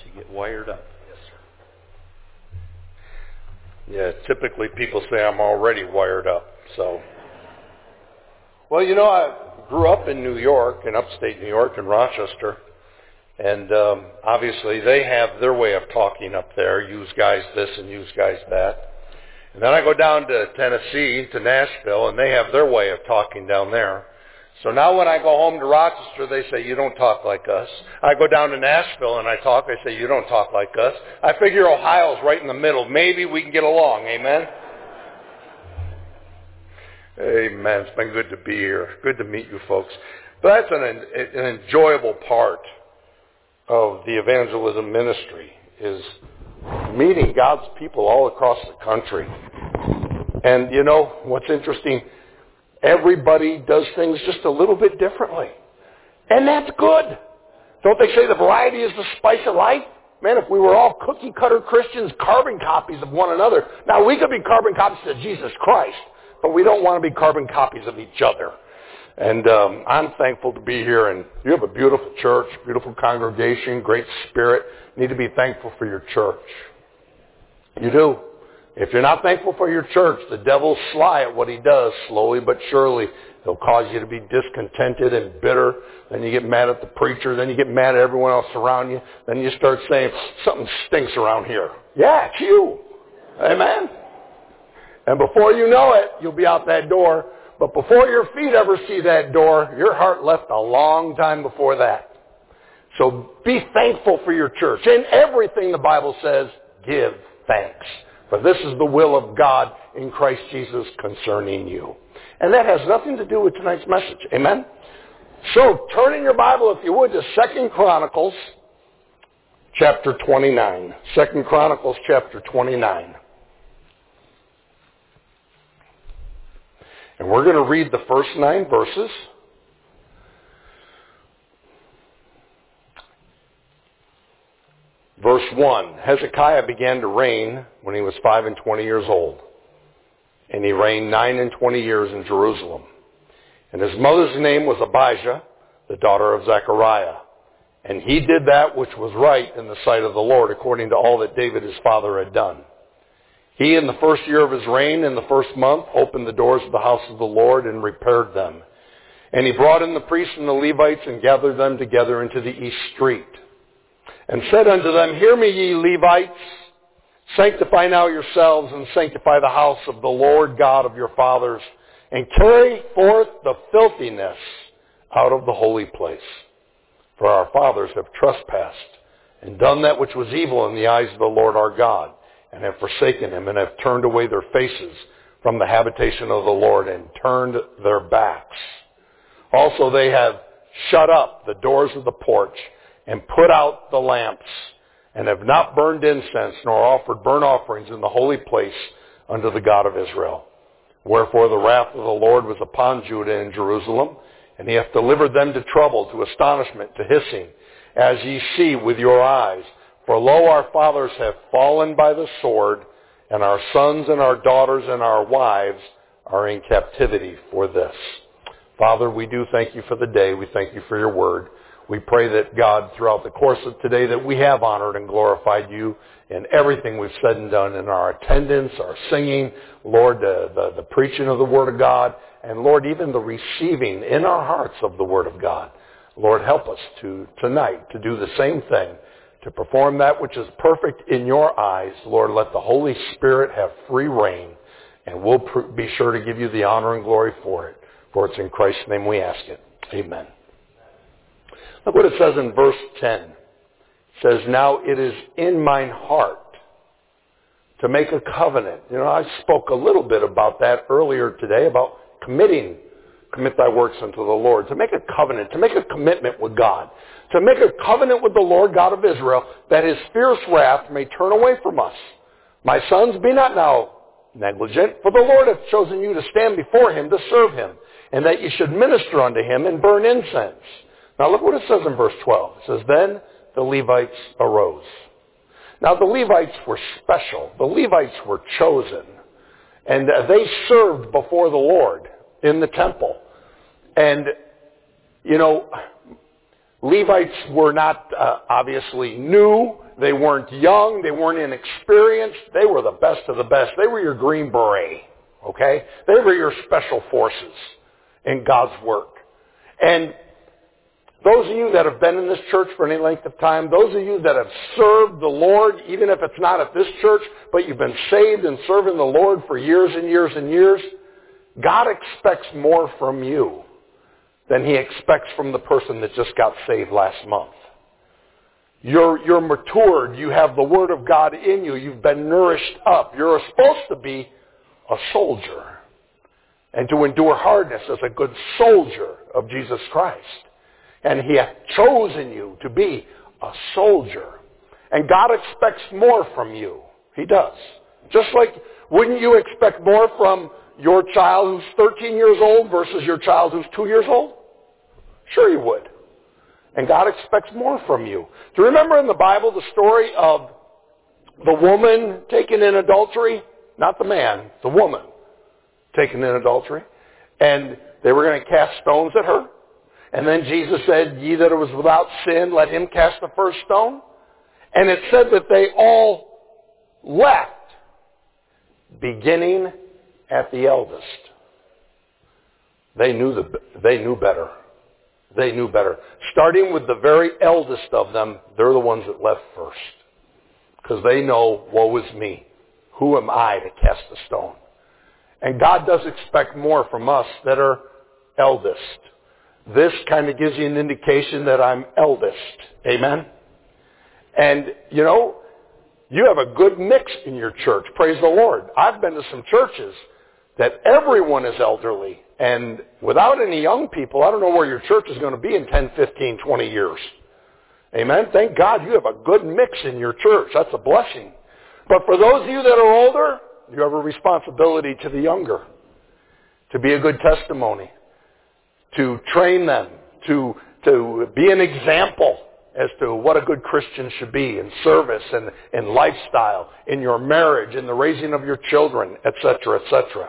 you get wired up. Yes, sir. Yeah, typically people say I'm already wired up. So, well, you know, I grew up in New York, in upstate New York, in Rochester, and obviously they have their way of talking up there, use guys this and use guys that. And then I go down to Tennessee, to Nashville, and they have their way of talking down there. So now when I go home to Rochester, they say, you don't talk like us. I go down to Nashville and I talk, they say, you don't talk like us. I figure Ohio's right in the middle. Maybe we can get along. Amen? Amen. It's been good to be here. Good to meet you folks. But that's an enjoyable part of the evangelism ministry, is meeting God's people all across the country. And you know, what's interesting, everybody does things just a little bit differently. And that's good. Don't they say the variety is the spice of life? Man, if we were all cookie-cutter Christians, carbon copies of one another. Now, we could be carbon copies of Jesus Christ, but we don't want to be carbon copies of each other. And I'm thankful to be here. And you have a beautiful church, beautiful congregation, great spirit. You need to be thankful for your church. You do. If you're not thankful for your church, the devil's sly at what he does, slowly but surely. He'll cause you to be discontented and bitter. Then you get mad at the preacher. Then you get mad at everyone else around you. Then you start saying, something stinks around here. Yeah, it's you. Amen? And before you know it, you'll be out that door. But before your feet ever see that door, your heart left a long time before that. So be thankful for your church. In everything the Bible says, give thanks. For this is the will of God in Christ Jesus concerning you. And that has nothing to do with tonight's message. Amen? So turn in your Bible, if you would, to 2 Chronicles chapter 29. 2 Chronicles chapter 29. And we're going to read the first 9 verses. Verse 1, Hezekiah began to reign when he was 25 years old. And he reigned 29 years in Jerusalem. And his mother's name was Abijah, the daughter of Zechariah. And he did that which was right in the sight of the Lord, according to all that David his father had done. He, in the first year of his reign, in the first month, opened the doors of the house of the Lord and repaired them. And he brought in the priests and the Levites and gathered them together into the east street. And said unto them, Hear me, ye Levites, sanctify now yourselves, and sanctify the house of the Lord God of your fathers, and carry forth the filthiness out of the holy place. For our fathers have trespassed, and done that which was evil in the eyes of the Lord our God, and have forsaken him, and have turned away their faces from the habitation of the Lord, and turned their backs. Also they have shut up the doors of the porch, and put out the lamps, and have not burned incense, nor offered burnt offerings in the holy place unto the God of Israel. Wherefore the wrath of the Lord was upon Judah and Jerusalem, and he hath delivered them to trouble, to astonishment, to hissing, as ye see with your eyes. For lo, our fathers have fallen by the sword, and our sons and our daughters and our wives are in captivity for this. Father, we do thank you for the day. We thank you for your word. We pray that, God, throughout the course of today, that we have honored and glorified you in everything we've said and done, in our attendance, our singing, Lord, the preaching of the Word of God, and, Lord, even the receiving in our hearts of the Word of God. Lord, help us tonight to do the same thing, to perform that which is perfect in your eyes. Lord, let the Holy Spirit have free reign, and we'll be sure to give you the honor and glory for it. For it's in Christ's name we ask it. Amen. Look what it says in verse 10. It says, Now it is in mine heart to make a covenant. You know, I spoke a little bit about that earlier today, about commit thy works unto the Lord, to make a covenant, to make a commitment with God, to make a covenant with the Lord God of Israel, that his fierce wrath may turn away from us. My sons, be not now negligent, for the Lord hath chosen you to stand before him to serve him, and that ye should minister unto him and burn incense. Now look what it says in verse 12. It says, Then the Levites arose. Now the Levites were special. The Levites were chosen. And they served before the Lord in the temple. And, you know, Levites were not obviously new They weren't young. They weren't inexperienced. They were the best of the best. They were your Green Beret, okay? They were your special forces in God's work. And those of you that have been in this church for any length of time, those of you that have served the Lord, even if it's not at this church, but you've been saved and serving the Lord for years and years and years, God expects more from you than he expects from the person that just got saved last month. You're matured. You have the Word of God in you. You've been nourished up. You're supposed to be a soldier and to endure hardness as a good soldier of Jesus Christ. And he hath chosen you to be a soldier. And God expects more from you. He does. Just like, wouldn't you expect more from your child who's 13 years old versus your child who's 2 years old? Sure you would. And God expects more from you. Do you remember in the Bible the story of the woman taken in adultery? Not the man, the woman taken in adultery. And they were going to cast stones at her. And then Jesus said, ye that was without sin, let him cast the first stone. And it said that they all left, beginning at the eldest. They knew better. They knew better. Starting with the very eldest of them, they're the ones that left first. Because they know, woe is me. Who am I to cast a stone? And God does expect more from us that are eldest. This kind of gives you an indication that I'm eldest. Amen? And, you know, you have a good mix in your church. Praise the Lord. I've been to some churches that everyone is elderly. And without any young people, I don't know where your church is going to be in 10, 15, 20 years. Amen? Thank God you have a good mix in your church. That's a blessing. But for those of you that are older, you have a responsibility to the younger. To be a good testimony. To train them. To be an example as to what a good Christian should be in service and in lifestyle, in your marriage, in the raising of your children, etc., etc.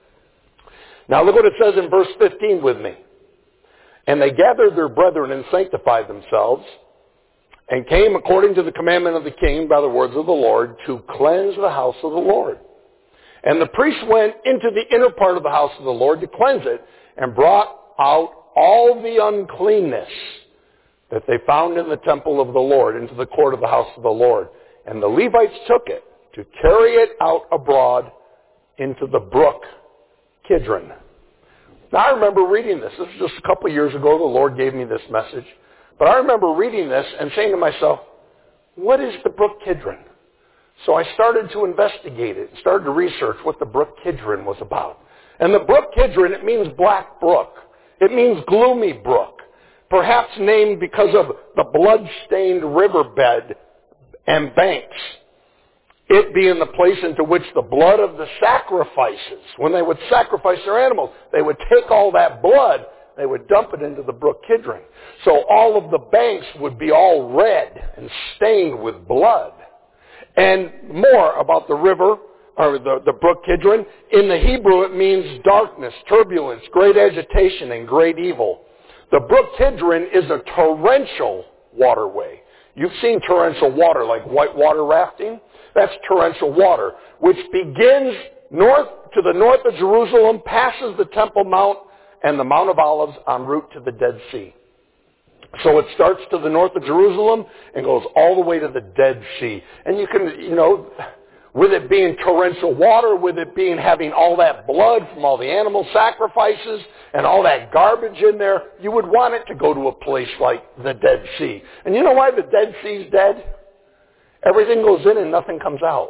Now look what it says in verse 15 with me. And they gathered their brethren and sanctified themselves, and came according to the commandment of the king by the words of the Lord to cleanse the house of the Lord. And the priests went into the inner part of the house of the Lord to cleanse it, and brought out all the uncleanness that they found in the temple of the Lord into the court of the house of the Lord. And the Levites took it to carry it out abroad into the brook Kidron. Now I remember reading this. This was just a couple of years ago. The Lord gave me this message. But I remember reading this and saying to myself, what is the brook Kidron? So I started to investigate it, started to research what the brook Kidron was about. And the brook Kidron, it means black brook. It means gloomy brook. Perhaps named because of the blood-stained riverbed and banks. It being the place into which the blood of the sacrifices, when they would sacrifice their animals, they would take all that blood, they would dump it into the brook Kidron. So all of the banks would be all red and stained with blood. And more about the river, or the brook Kidron, in the Hebrew it means darkness, turbulence, great agitation, and great evil. The brook Kidron is a torrential waterway. You've seen torrential water like whitewater rafting. That's torrential water, which begins to the north of Jerusalem, passes the Temple Mount and the Mount of Olives en route to the Dead Sea. So it starts to the north of Jerusalem and goes all the way to the Dead Sea. And you can, with it being torrential water, with it being having all that blood from all the animal sacrifices and all that garbage in there, you would want it to go to a place like the Dead Sea. And you know why the Dead Sea's dead? Everything goes in and nothing comes out.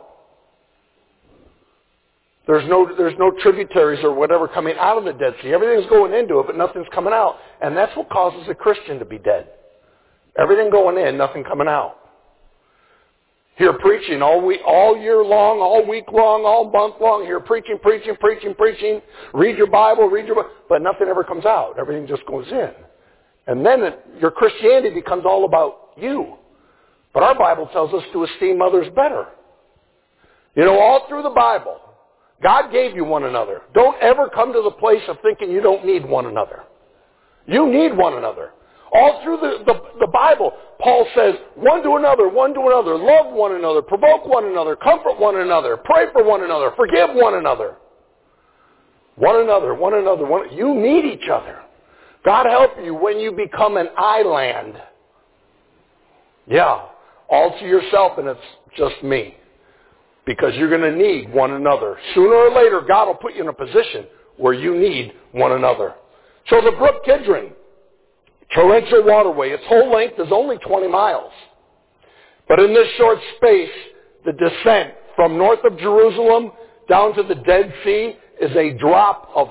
There's no tributaries or whatever coming out of the Dead Sea. Everything's going into it, but nothing's coming out. And that's what causes a Christian to be dead. Everything going in, nothing coming out. Here preaching all year long, all week long, all month long. Here preaching. Read your Bible, but nothing ever comes out. Everything just goes in. And then your Christianity becomes all about you. But our Bible tells us to esteem others better. All through the Bible, God gave you one another. Don't ever come to the place of thinking you don't need one another. You need one another. All through the Bible, Paul says, one to another, love one another, provoke one another, comfort one another, pray for one another, forgive one another. One another. You need each other. God help you when you become an island. Yeah, all to yourself and it's just me. Because you're going to need one another. Sooner or later, God will put you in a position where you need one another. So the Brook Kidron, torrential waterway, its whole length is only 20 miles. But in this short space, the descent from north of Jerusalem down to the Dead Sea is a drop of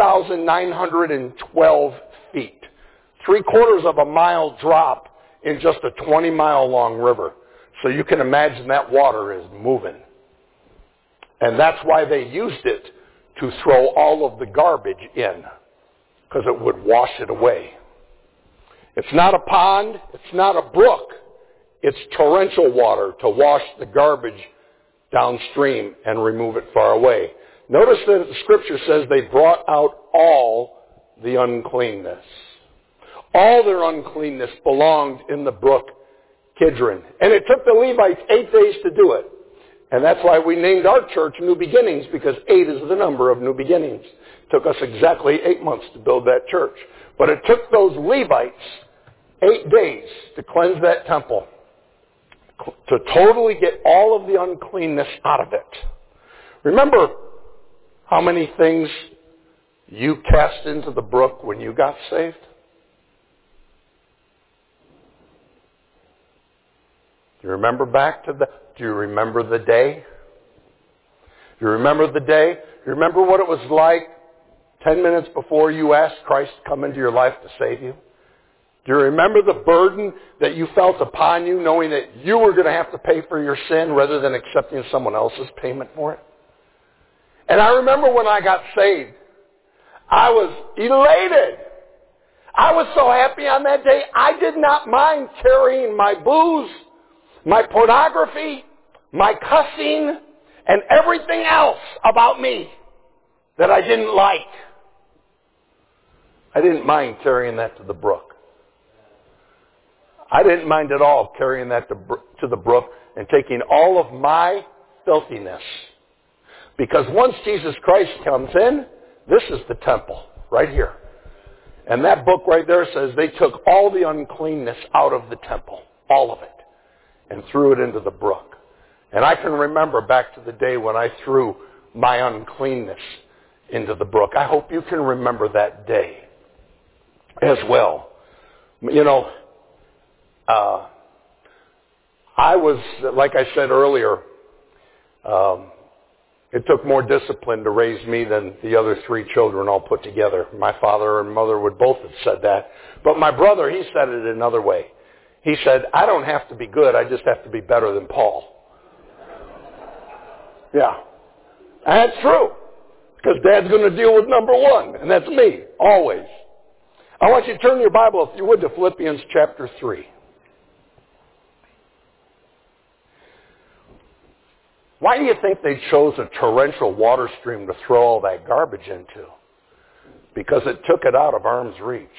3,912 feet. 3/4 of a mile drop in just a 20-mile long river. So you can imagine that water is moving. And that's why they used it to throw all of the garbage in, because it would wash it away. It's not a pond, it's not a brook, it's torrential water to wash the garbage downstream and remove it far away. Notice that the scripture says they brought out all the uncleanness. All their uncleanness belonged in the Brook Kidron. And it took the Levites 8 days to do it. And that's why we named our church New Beginnings, because 8 is the number of new beginnings. It took us exactly 8 months to build that church. But it took those Levites 8 days to cleanse that temple, to totally get all of the uncleanness out of it. Remember how many things you cast into the brook when you got saved? Do you remember back to the... Do you remember the day? Do you remember the day? Do you remember what it was like 10 minutes before you asked Christ to come into your life to save you? Do you remember the burden that you felt upon you, knowing that you were going to have to pay for your sin rather than accepting someone else's payment for it? And I remember when I got saved, I was elated. I was so happy on that day, I did not mind carrying my booze, my pornography, my cussing, and everything else about me that I didn't like. I didn't mind carrying that to the brook. I didn't mind at all carrying that to the brook and taking all of my filthiness. Because once Jesus Christ comes in, this is the temple, right here. And that book right there says they took all the uncleanness out of the temple, all of it, and threw it into the brook. And I can remember back to the day when I threw my uncleanness into the brook. I hope you can remember that day as well. You know, I was, like I said earlier, it took more discipline to raise me than the other 3 children all put together. My father and mother would both have said that. But my brother, he said it another way. He said, I don't have to be good, I just have to be better than Paul. Yeah. And that's true. Because Dad's going to deal with number 1, and that's me, always. I want you to turn your Bible, if you would, to Philippians chapter 3. Why do you think they chose a torrential water stream to throw all that garbage into? Because it took it out of arm's reach.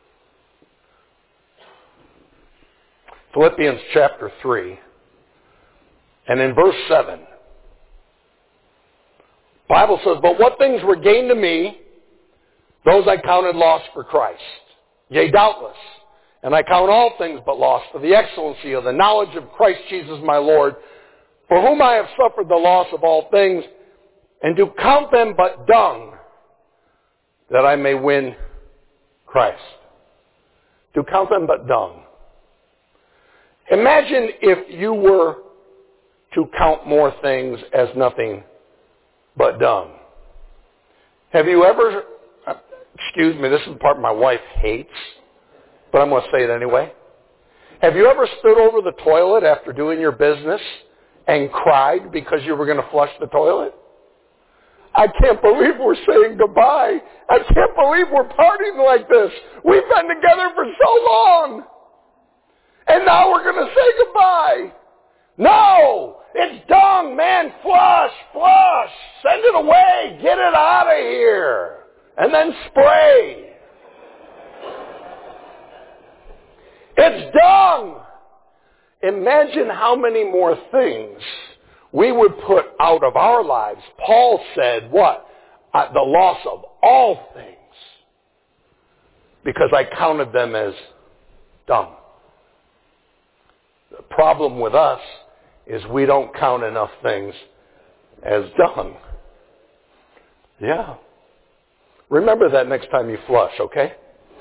Philippians chapter 3, and in verse 7, the Bible says, but what things were gained to me, those I counted loss for Christ. Yea, doubtless. And I count all things but loss for the excellency of the knowledge of Christ Jesus my Lord, for whom I have suffered the loss of all things, and do count them but dung, that I may win Christ. Do count them but dung. Imagine if you were to count more things as nothing but dung. Have you ever, excuse me, this is the part my wife hates, but I'm going to say it anyway. Have you ever stood over the toilet after doing your business and cried because you were going to flush the toilet? I can't believe we're saying goodbye. I can't believe we're partying like this. We've been together for so long. And now we're going to say goodbye. No! It's dung, man. Flush, flush. Send it away. Get it out of here. And then spray. It's dung. Imagine how many more things we would put out of our lives. Paul said, what? The loss of all things. Because I counted them as dumb. The problem with us is we don't count enough things as dung. Yeah. Remember that next time you flush, okay?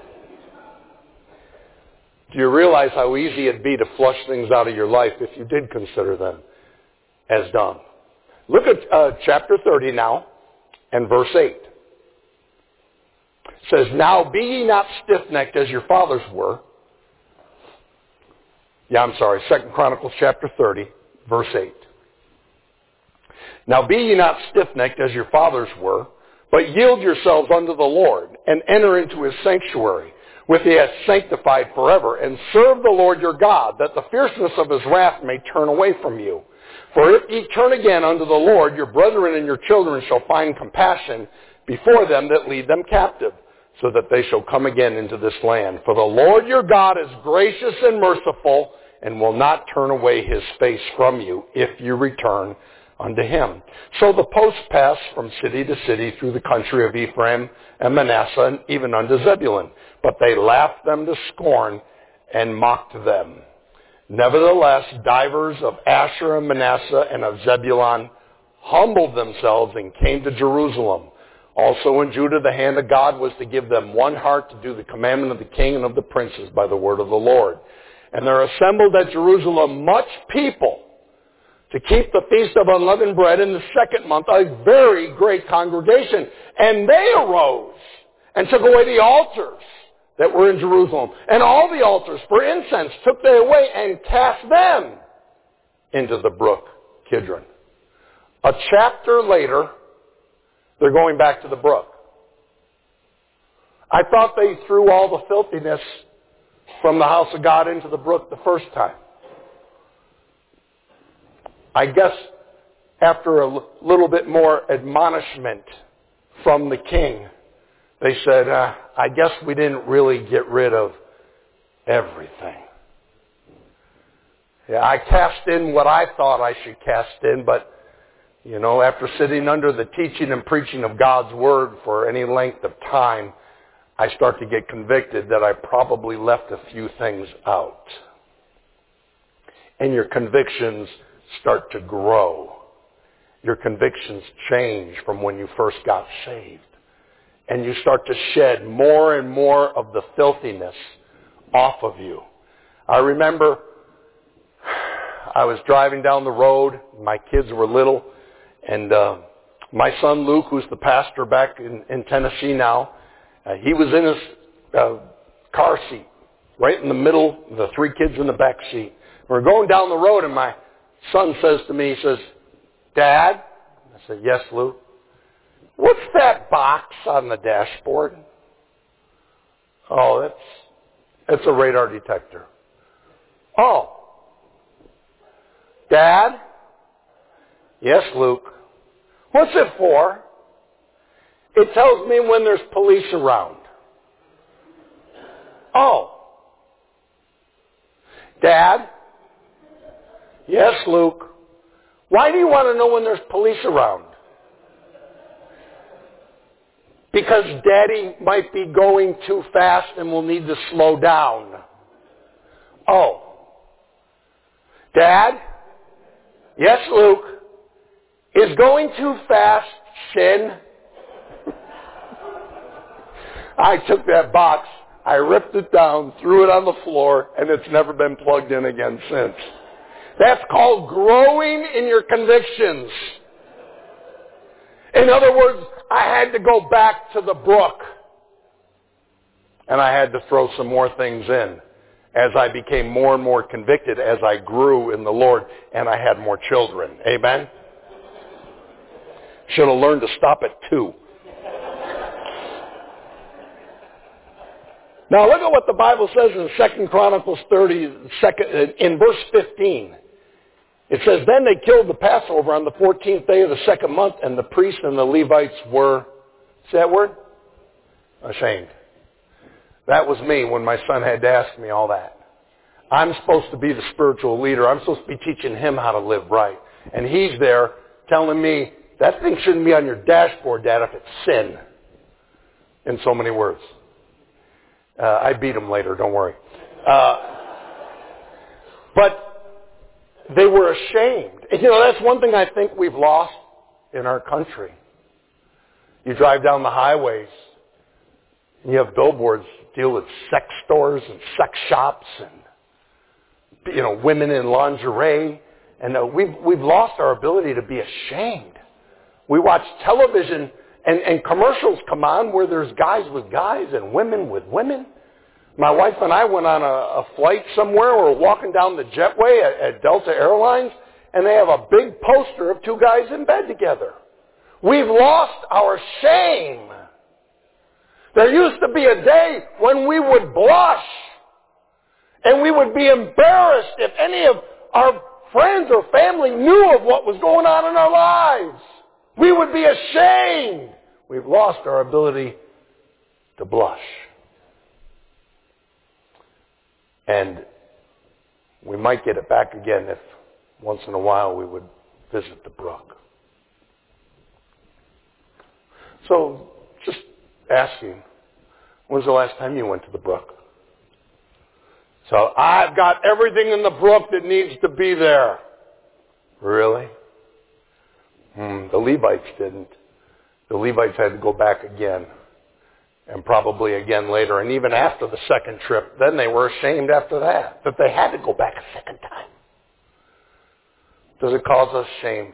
Do you realize how easy it'd be to flush things out of your life if you did consider them as dung? Look at chapter 30 now and verse 8. It says, now be ye not stiff-necked as your fathers were. 2 Chronicles chapter 30, verse 8. Now be ye not stiff-necked as your fathers were, but yield yourselves unto the Lord, and enter into his sanctuary, which he hath sanctified forever, and serve the Lord your God, that the fierceness of his wrath may turn away from you. For if ye turn again unto the Lord, your brethren and your children shall find compassion before them that lead them captive, so that they shall come again into this land. For the Lord your God is gracious and merciful, and will not turn away his face from you, if you return unto him. So the posts passed from city to city through the country of Ephraim and Manasseh, and even unto Zebulun. But they laughed them to scorn and mocked them. Nevertheless, divers of Asher and Manasseh and of Zebulun humbled themselves and came to Jerusalem. Also in Judah the hand of God was to give them one heart to do the commandment of the king and of the princes by the word of the Lord. And there assembled at Jerusalem much people to keep the feast of unleavened bread in the second month, a very great congregation. And they arose and took away the altars that were in Jerusalem. And all the altars for incense took they away and cast them into the brook Kidron. A chapter later, they're going back to the brook. I thought they threw all the filthiness from the house of God into the brook the first time. I guess after a little bit more admonishment from the king, they said, I guess we didn't really get rid of everything. Yeah, I cast in what I thought I should cast in, but, after sitting under the teaching and preaching of God's Word for any length of time, I start to get convicted that I probably left a few things out. And your convictions start to grow. Your convictions change from when you first got saved. And you start to shed more and more of the filthiness off of you. I remember I was driving down the road. My kids were little. And my son Luke, who's the pastor back in Tennessee now, he was in his car seat, right in the middle, the three kids in the back seat. We're going down the road, and my son says to me, he says, Dad? I said, yes, Luke. What's that box on the dashboard? Oh, it's a radar detector. Oh. Dad? Yes, Luke. What's it for? It tells me when there's police around. Oh. Dad? Yes, Luke. Why do you want to know when there's police around? Because Daddy might be going too fast and will need to slow down. Oh. Dad? Yes, Luke. Is going too fast sin? I took that box, I ripped it down, threw it on the floor, and it's never been plugged in again since. That's called growing in your convictions. In other words, I had to go back to the brook. And I had to throw some more things in as I became more and more convicted, as I grew in the Lord, and I had more children. Amen? Should have learned to stop at 2. Now look at what the Bible says in 2 Chronicles 30, in verse 15. It says, then they killed the Passover on the 14th day of the second month, and the priests and the Levites were, say that word? Ashamed. That was me when my son had to ask me all that. I'm supposed to be the spiritual leader. I'm supposed to be teaching him how to live right. And he's there telling me, that thing shouldn't be on your dashboard, Dad, if it's sin. In so many words. I beat him later, don't worry. But they were ashamed. And, that's one thing I think we've lost in our country. You drive down the highways, and you have billboards that deal with sex stores and sex shops and, women in lingerie. And we've lost our ability to be ashamed. We watch television and commercials come on where there's guys with guys and women with women. My wife and I went on a flight somewhere. We were walking down the jetway at Delta Airlines, and they have a big poster of two guys in bed together. We've lost our shame. There used to be a day when we would blush and we would be embarrassed if any of our friends or family knew of what was going on in our lives. We would be ashamed. We've lost our ability to blush. And we might get it back again if once in a while we would visit the brook. So, just asking, when's the last time you went to the brook? So, I've got everything in the brook that needs to be there. Really? The Levites didn't. The Levites had to go back again. And probably again later. And even after the second trip, then they were ashamed after that they had to go back a second time. Does it cause us shame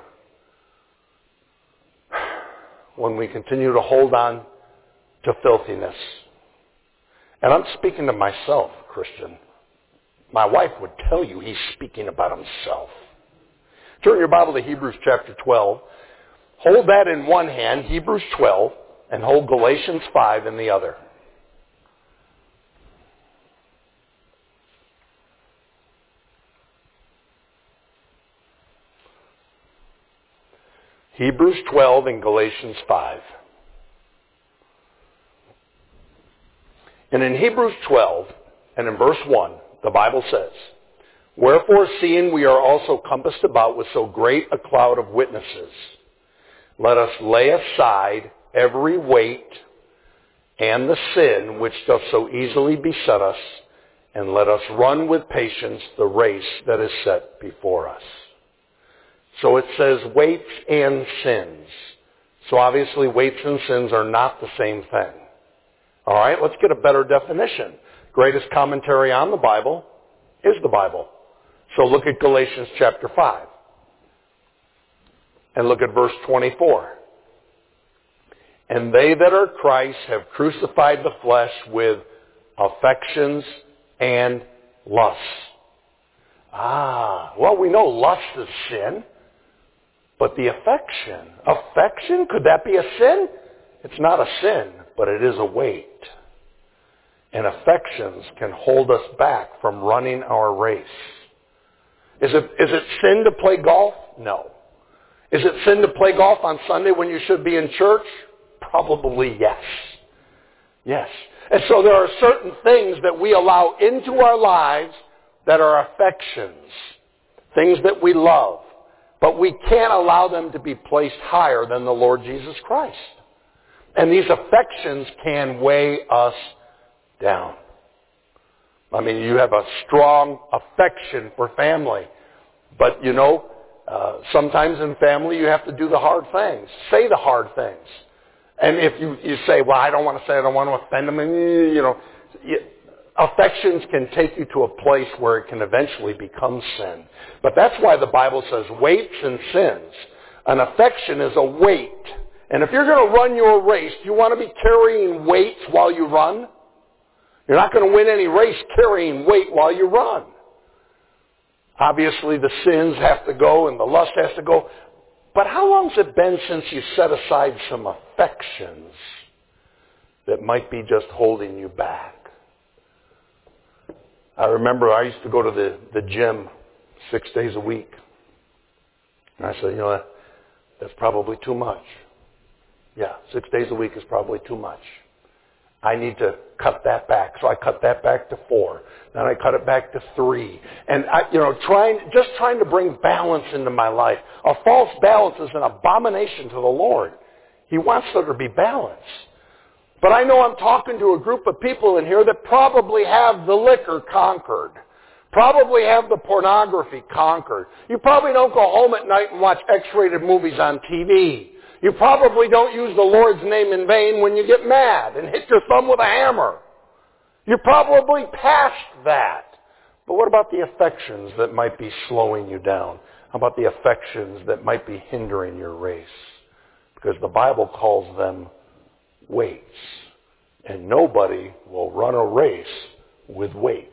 when we continue to hold on to filthiness? And I'm speaking to myself, Christian. My wife would tell you he's speaking about himself. Turn your Bible to Hebrews chapter 12. Hold that in one hand, Hebrews 12, and hold Galatians 5 in the other. Hebrews 12 and Galatians 5. And in Hebrews 12, and in verse 1, the Bible says, "Wherefore, seeing we are also compassed about with so great a cloud of witnesses, let us lay aside every weight and the sin which doth so easily beset us, and let us run with patience the race that is set before us." So it says weights and sins. So obviously weights and sins are not the same thing. All right, let's get a better definition. Greatest commentary on the Bible is the Bible. So look at Galatians chapter 5. And look at verse 24. "And they that are Christ have crucified the flesh with affections and lusts." Well, we know lust is sin. But the affection, could that be a sin? It's not a sin, but it is a weight. And affections can hold us back from running our race. Is it sin to play golf? No. Is it sin to play golf on Sunday when you should be in church? Probably yes. Yes. And so there are certain things that we allow into our lives that are affections, things that we love. But we can't allow them to be placed higher than the Lord Jesus Christ. And these affections can weigh us down. I mean, you have a strong affection for family. But, sometimes in family you have to do the hard things. Say the hard things. And if you say, well, I don't want to say, I don't want to offend them, affections can take you to a place where it can eventually become sin. But that's why the Bible says weights and sins. An affection is a weight. And if you're going to run your race, do you want to be carrying weights while you run? You're not going to win any race carrying weight while you run. Obviously, the sins have to go and the lust has to go. But how long has it been since you set aside some affections that might be just holding you back? I remember I used to go to the gym 6 days a week. And I said, that's probably too much. Yeah, 6 days a week is probably too much. I need to cut that back. So I cut that back to 4. Then I cut it back to 3. And trying to bring balance into my life. A false balance is an abomination to the Lord. He wants there to be balance. But I know I'm talking to a group of people in here that probably have the liquor conquered. Probably have the pornography conquered. You probably don't go home at night and watch X-rated movies on TV. You probably don't use the Lord's name in vain when you get mad and hit your thumb with a hammer. You're probably past that. But what about the affections that might be slowing you down? How about the affections that might be hindering your race? Because the Bible calls them weights. And nobody will run a race with weights.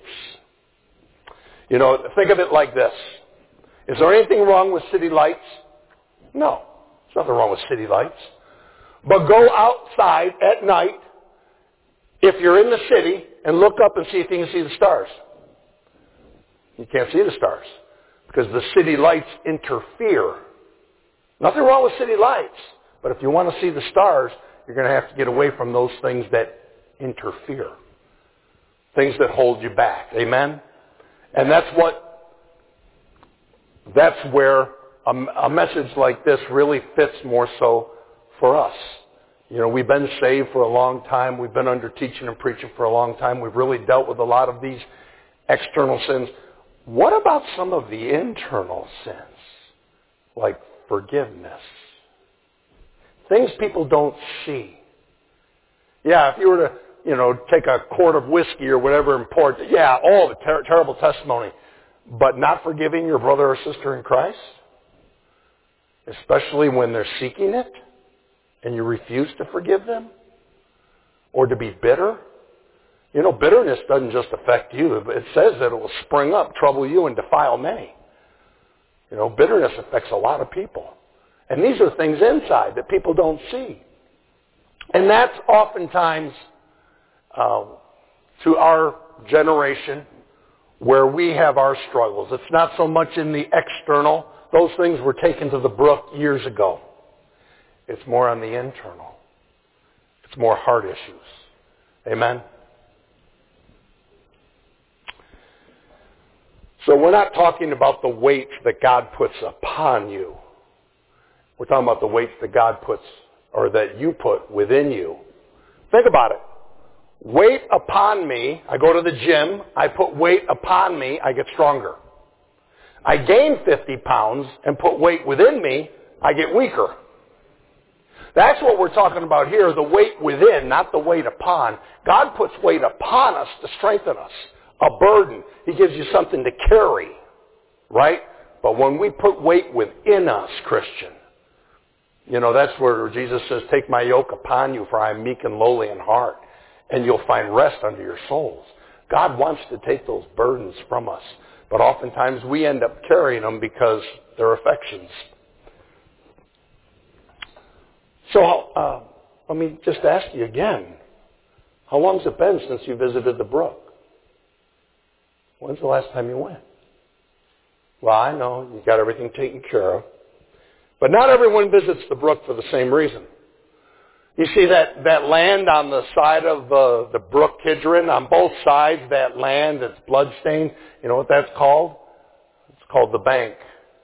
Think of it like this. Is there anything wrong with city lights? No. There's nothing wrong with city lights. But go outside at night, if you're in the city, and look up and see if you can see the stars. You can't see the stars because the city lights interfere. Nothing wrong with city lights. But if you want to see the stars, you're going to have to get away from those things that interfere. Things that hold you back. Amen? And that's where a message like this really fits more so for us. We've been saved for a long time. We've been under teaching and preaching for a long time. We've really dealt with a lot of these external sins. What about some of the internal sins? Like forgiveness. Things people don't see. Yeah, if you were to, take a quart of whiskey or whatever and pour it, the terrible testimony. But not forgiving your brother or sister in Christ? Especially when they're seeking it and you refuse to forgive them? Or to be bitter? Bitterness doesn't just affect you. It says that it will spring up, trouble you, and defile many. Bitterness affects a lot of people. And these are things inside that people don't see. And that's oftentimes to our generation where we have our struggles. It's not so much in the external. Those things were taken to the brook years ago. It's more on the internal. It's more heart issues. Amen? So we're not talking about the weights that God puts upon you. We're talking about the weights that God puts, or that you put within you. Think about it. Weight upon me, I go to the gym, I put weight upon me, I get stronger. I gain 50 pounds and put weight within me, I get weaker. That's what we're talking about here, the weight within, not the weight upon. God puts weight upon us to strengthen us. A burden. He gives you something to carry. Right? But when we put weight within us, Christian, that's where Jesus says, take my yoke upon you, for I am meek and lowly in heart, and you'll find rest under your souls. God wants to take those burdens from us. But oftentimes we end up carrying them because they're affections. So let me just ask you again. How long has it been since you visited the brook? When's the last time you went? Well, I know you got everything taken care of. But not everyone visits the brook for the same reason. You see that land on the side of the brook Kidron, on both sides, that land that's bloodstained, you know what that's called? It's called the bank.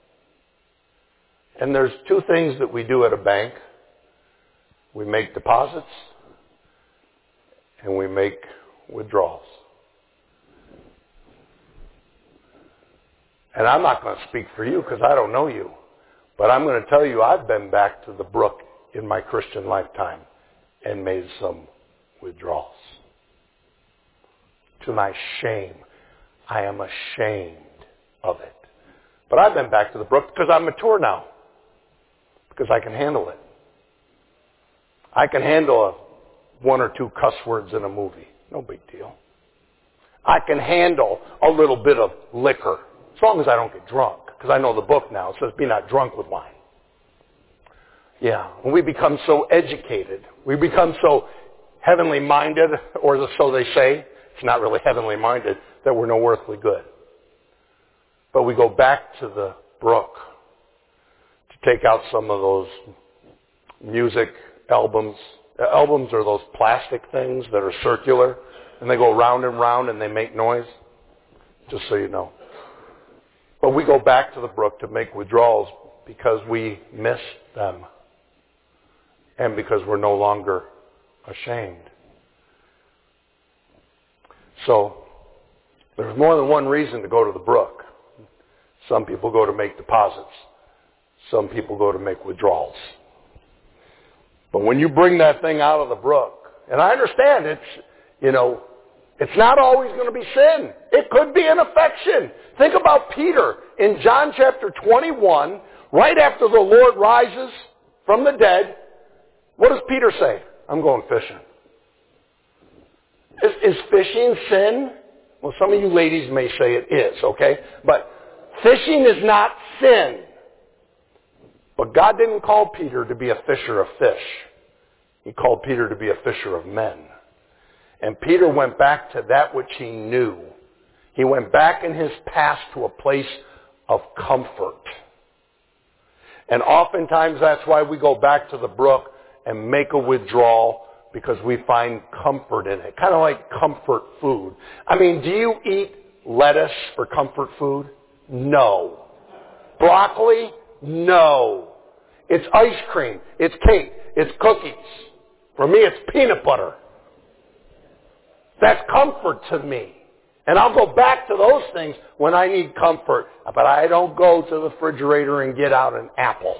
And there's two things that we do at a bank. We make deposits and we make withdrawals. And I'm not going to speak for you because I don't know you. But I'm going to tell you I've been back to the brook in my Christian lifetime and made some withdrawals. To my shame. I am ashamed of it. But I've been back to the brook because I'm mature now. Because I can handle it. I can handle one or two cuss words in a movie. No big deal. I can handle a little bit of liquor. As long as I don't get drunk. Because I know the book now. It says, be not drunk with wine. Yeah. When we become so educated, we become so heavenly minded, or so they say, it's not really heavenly minded, that we're no earthly good. But we go back to the brook to take out some of those music albums Albums are those plastic things that are circular, and they go round and round and they make noise, just so you know. But we go back to the brook to make withdrawals because we miss them and because we're no longer ashamed. So there's more than one reason to go to the brook. Some people go to make deposits. Some people go to make withdrawals. But when you bring that thing out of the brook, and I understand it's not always going to be sin. It could be an affection. Think about Peter in John chapter 21, right after the Lord rises from the dead. What does Peter say? I'm going fishing. Is fishing sin? Well, some of you ladies may say it is, okay? But fishing is not sin. But God didn't call Peter to be a fisher of fish. He called Peter to be a fisher of men. And Peter went back to that which he knew. He went back in his past to a place of comfort. And oftentimes that's why we go back to the brook and make a withdrawal, because we find comfort in it. Kind of like comfort food. I mean, do you eat lettuce for comfort food? No. Broccoli? No. It's ice cream. It's cake. It's cookies. For me, it's peanut butter. That's comfort to me. And I'll go back to those things when I need comfort. But I don't go to the refrigerator and get out an apple.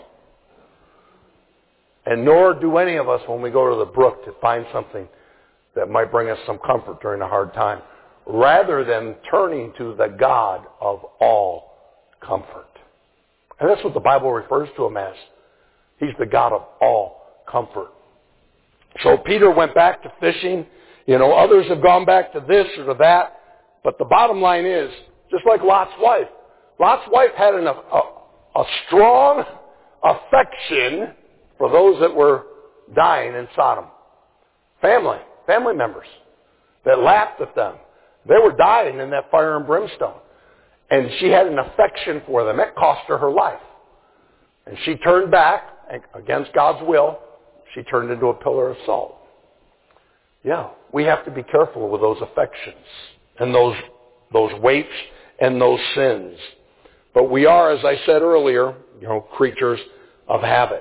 And nor do any of us when we go to the brook to find something that might bring us some comfort during a hard time, rather than turning to the God of all comfort. And that's what the Bible refers to him as. He's the God of all comfort. So Peter went back to fishing. Others have gone back to this or to that. But the bottom line is, just like Lot's wife. Lot's wife had a strong affection for those that were dying in Sodom. Family members that laughed at them. They were dying in that fire and brimstone. And she had an affection for them. It cost her her life. And she turned back against God's will. She turned into a pillar of salt. Yeah, we have to be careful with those affections and those weights and those sins. But we are, as I said earlier, creatures of habit.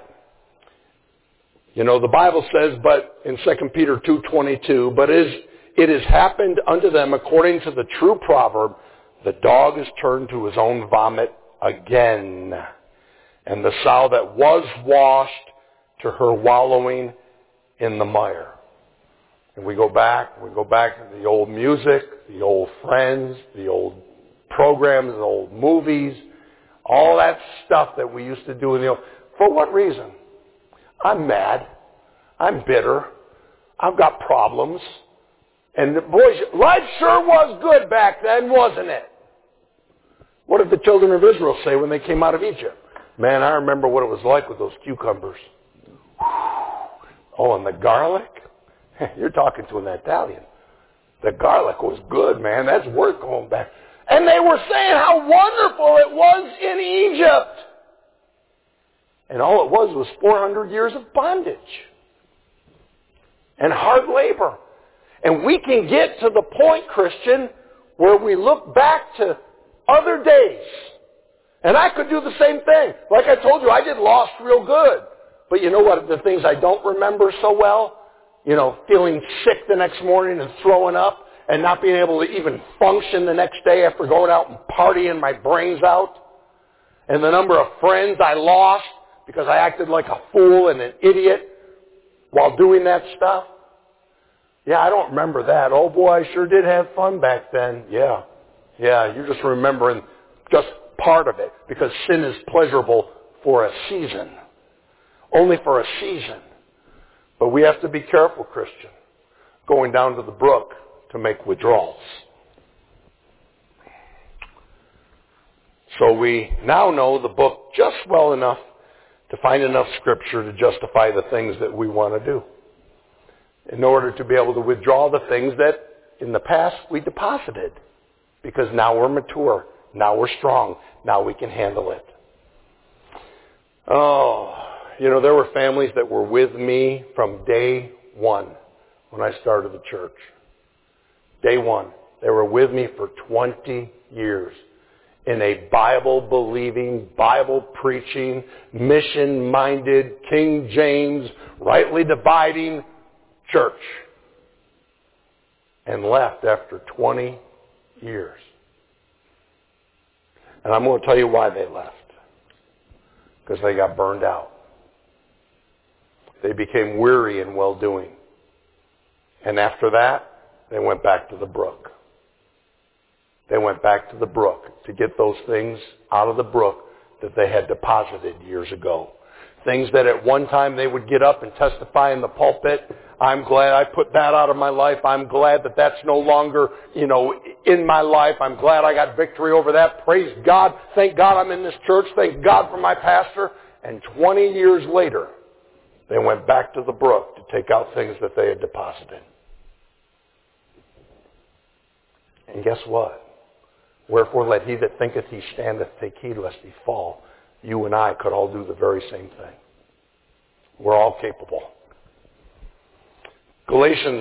The Bible says, but in 2 Peter 2:22, but it has happened unto them according to the true proverb, the dog is turned to his own vomit again, and the sow that was washed to her wallowing in the mire. And we go back to the old music, the old friends, the old programs, the old movies, all that stuff that we used to do in the old. For what reason? I'm mad. I'm bitter. I've got problems. And boys, life sure was good back then, wasn't it? What did the children of Israel say when they came out of Egypt? Man, I remember what it was like with those cucumbers. Oh, and the garlic? You're talking to an Italian. The garlic was good, man. That's worth going back. And they were saying how wonderful it was in Egypt. And all it was 400 years of bondage and hard labor. And we can get to the point, Christian, where we look back to other days. And I could do the same thing. Like I told you, I did Lost real good. But you know what? The things I don't remember so well, feeling sick the next morning and throwing up and not being able to even function the next day after going out and partying my brains out. And the number of friends I lost because I acted like a fool and an idiot while doing that stuff. Yeah, I don't remember that. Oh boy, I sure did have fun back then. Yeah, you're just remembering just part of it, because sin is pleasurable for a season. Only for a season. But we have to be careful, Christian, going down to the brook to make withdrawals. So we now know the book just well enough to find enough scripture to justify the things that we want to do, in order to be able to withdraw the things that in the past we deposited. Because now we're mature. Now we're strong. Now we can handle it. Oh, there were families that were with me from day one when I started the church. Day one. They were with me for 20 years in a Bible-believing, Bible-preaching, mission-minded, King James, rightly dividing church. And left after 20 years. And I'm going to tell you why they left. Because they got burned out. They became weary in well-doing. And after that, they went back to the brook. They went back to the brook to get those things out of the brook that they had deposited years ago. Things that at one time they would get up and testify in the pulpit. I'm glad I put that out of my life. I'm glad that that's no longer, in my life. I'm glad I got victory over that. Praise God. Thank God I'm in this church. Thank God for my pastor. And 20 years later, they went back to the brook to take out things that they had deposited. And guess what? Wherefore let he that thinketh he standeth take heed lest he fall. You and I could all do the very same thing. We're all capable. Galatians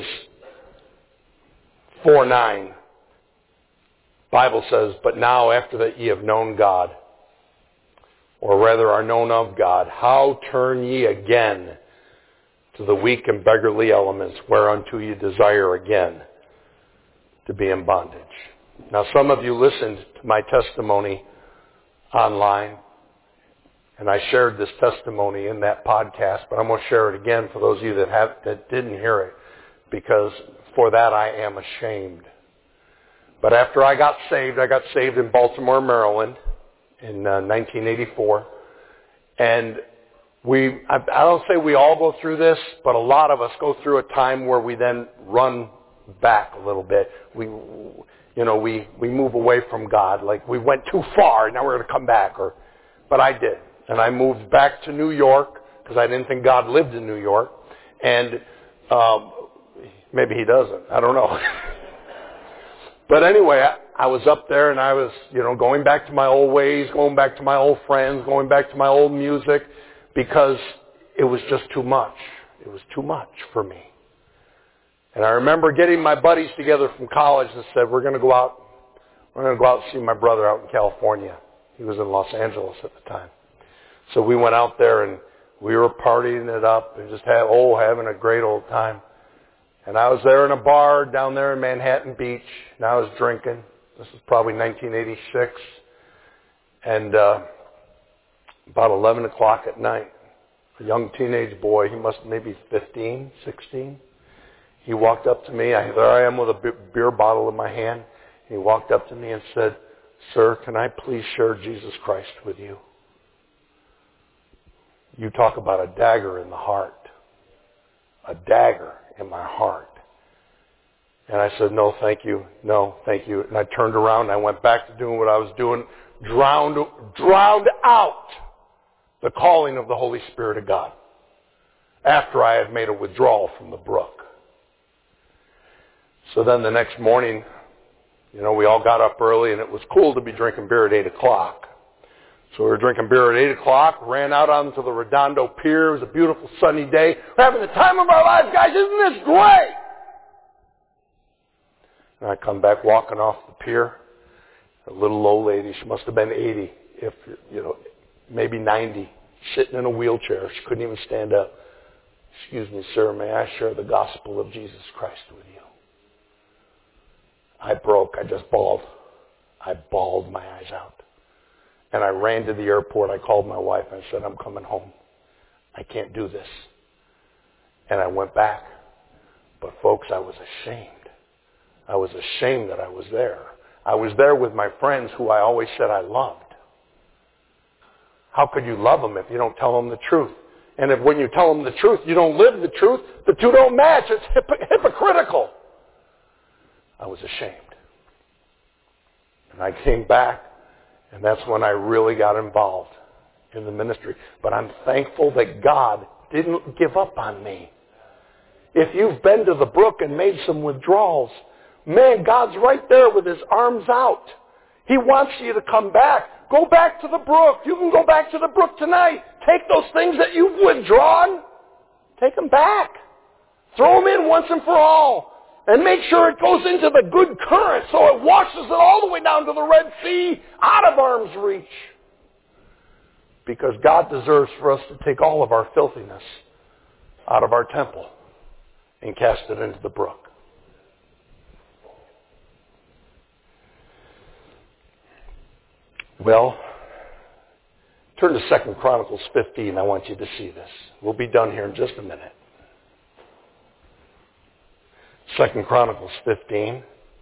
4:9, Bible says, but now after that ye have known God, or rather are known of God, how turn ye again to the weak and beggarly elements whereunto ye desire again to be in bondage. Now some of you listened to my testimony online, and I shared this testimony in that podcast, but I'm going to share it again for those of you that didn't hear it, because for that I am ashamed. But after I got saved in Baltimore, Maryland in 1984. And I don't say we all go through this, but a lot of us go through a time where we then run back a little bit. We move away from God, like we went too far, now we're going to come back. But I did. And I moved back to New York because I didn't think God lived in New York. And maybe he doesn't. I don't know. But anyway, I was up there and I was, going back to my old ways, going back to my old friends, going back to my old music, because it was just too much. It was too much for me. And I remember getting my buddies together from college and said, we're going to go out and see my brother out in California. He was in Los Angeles at the time. So we went out there and we were partying it up and just having a great old time. And I was there in a bar down there in Manhattan Beach, and I was drinking. This was probably 1986. And about 11 o'clock at night, a young teenage boy, he must maybe 15, 16, he walked up to me. There I am with a beer bottle in my hand. He walked up to me and said, "Sir, can I please share Jesus Christ with you?" You talk about a dagger in the heart. A dagger in my heart. And I said, "No, thank you. No, thank you." And I turned around and I went back to doing what I was doing, drowned out the calling of the Holy Spirit of God after I had made a withdrawal from the brook. So then the next morning, we all got up early, and it was cool to be drinking beer at 8 o'clock. So we were drinking beer at 8 o'clock, ran out onto the Redondo Pier. It was a beautiful sunny day. We're having the time of our lives, guys. Isn't this great? And I come back walking off the pier. A little old lady, she must have been 80, maybe 90, sitting in a wheelchair. She couldn't even stand up. "Excuse me, sir, may I share the gospel of Jesus Christ with you?" I broke. I just bawled. I bawled my eyes out. And I ran to the airport. I called my wife and I said, "I'm coming home. I can't do this." And I went back. But folks, I was ashamed. I was ashamed that I was there. I was there with my friends who I always said I loved. How could you love them if you don't tell them the truth? And if when you tell them the truth, you don't live the truth, the two don't match. It's hypocritical. I was ashamed. And I came back, and that's when I really got involved in the ministry. But I'm thankful that God didn't give up on me. If you've been to the brook and made some withdrawals, man, God's right there with his arms out. He wants you to come back. Go back to the brook. You can go back to the brook tonight. Take those things that you've withdrawn. Take them back. Throw them in once and for all. And make sure it goes into the good current so it washes it all the way down to the Red Sea, out of arm's reach. Because God deserves for us to take all of our filthiness out of our temple and cast it into the brook. Well, turn to 2 Chronicles 15. I want you to see this. We'll be done here in just a minute. 2 Chronicles 15.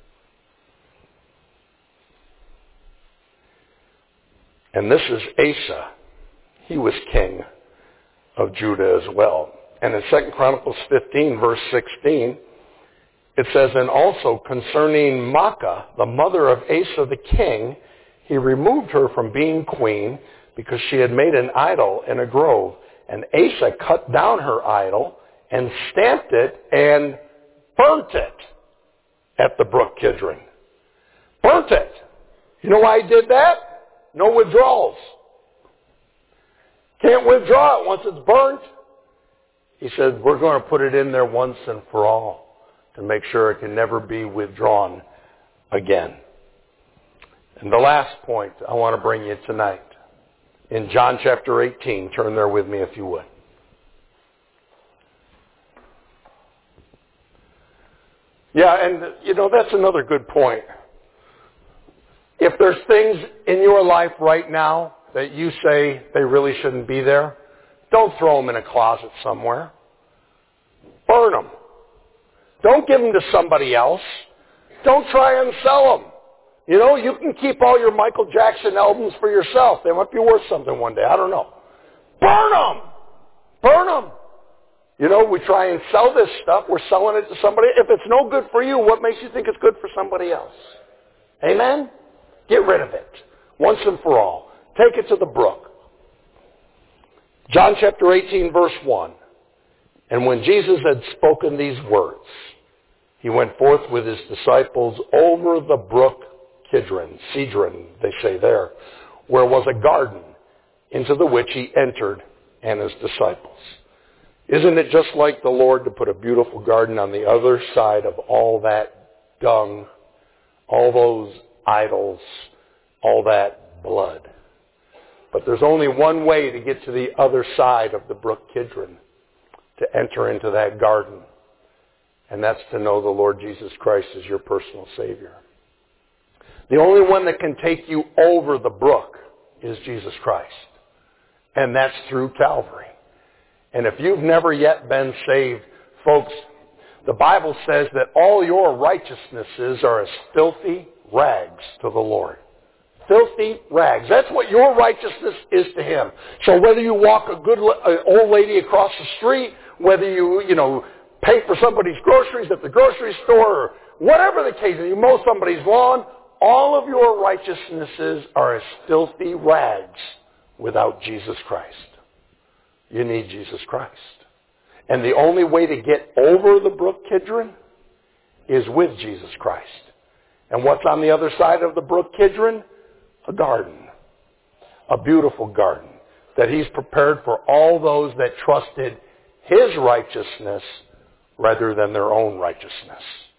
And this is Asa. He was king of Judah as well. And in 2 Chronicles 15, verse 16, it says, and also concerning Maacah, the mother of Asa the king, he removed her from being queen because she had made an idol in a grove. And Asa cut down her idol and stamped it and burnt it at the brook Kidron. Burnt it. You know why he did that? No withdrawals. Can't withdraw it once it's burnt. He said, we're going to put it in there once and for all to make sure it can never be withdrawn again. And the last point I want to bring you tonight, in John chapter 18, turn there with me if you would. Yeah, and that's another good point. If there's things in your life right now that you say they really shouldn't be there, don't throw them in a closet somewhere. Burn them. Don't give them to somebody else. Don't try and sell them. You can keep all your Michael Jackson albums for yourself. They might be worth something one day. I don't know. Burn them. Burn them. We try and sell this stuff. We're selling it to somebody. If it's no good for you, what makes you think it's good for somebody else? Amen? Get rid of it. Once and for all. Take it to the brook. John chapter 18, verse 1. And when Jesus had spoken these words, he went forth with his disciples over the brook Kidron, Cedron, they say there, where was a garden, into the which he entered and his disciples. Isn't it just like the Lord to put a beautiful garden on the other side of all that dung, all those idols, all that blood? But there's only one way to get to the other side of the brook Kidron, to enter into that garden. And that's to know the Lord Jesus Christ as your personal Savior. The only one that can take you over the brook is Jesus Christ. And that's through Calvary. And if you've never yet been saved, folks, the Bible says that all your righteousnesses are as filthy rags to the Lord. Filthy rags. That's what your righteousness is to Him. So whether you walk a good old lady across the street, whether you pay for somebody's groceries at the grocery store, or whatever the case is, you mow somebody's lawn, all of your righteousnesses are as filthy rags without Jesus Christ. You need Jesus Christ. And the only way to get over the brook Kidron is with Jesus Christ. And what's on the other side of the brook Kidron? A garden. A beautiful garden that He's prepared for all those that trusted His righteousness rather than their own righteousness.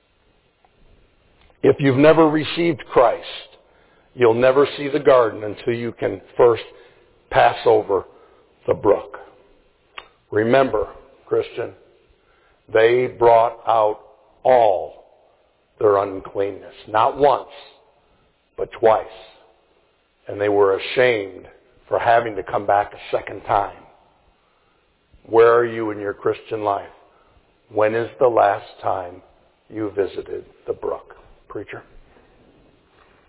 If you've never received Christ, you'll never see the garden until you can first pass over the brook. Remember, Christian, they brought out all their uncleanness. Not once, but twice. And they were ashamed for having to come back a second time. Where are you in your Christian life? When is the last time you visited the brook? Preacher?